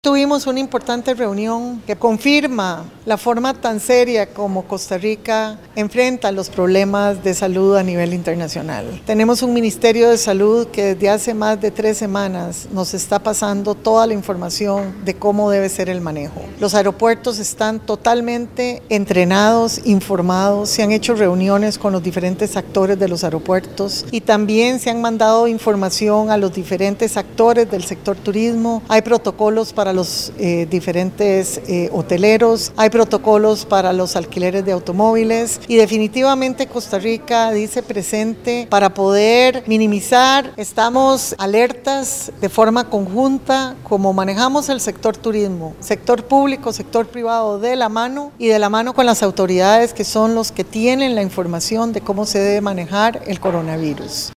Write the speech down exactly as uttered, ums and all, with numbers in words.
Tuvimos una importante reunión que confirma la forma tan seria como Costa Rica enfrenta los problemas de salud a nivel internacional. Tenemos un Ministerio de Salud que desde hace más de tres semanas nos está pasando toda la información de cómo debe ser el manejo. Los aeropuertos están totalmente entrenados, informados, se han hecho reuniones con los diferentes actores de los aeropuertos y también se han mandado información a los diferentes actores del sector turismo. Hay protocolos para los eh, diferentes eh, hoteleros, hay protocolos para los alquileres de automóviles y definitivamente Costa Rica dice presente para poder minimizar. Estamos alertas de forma conjunta como manejamos el sector turismo, sector público, sector privado de la mano y de la mano con las autoridades que son los que tienen la información de cómo se debe manejar el coronavirus.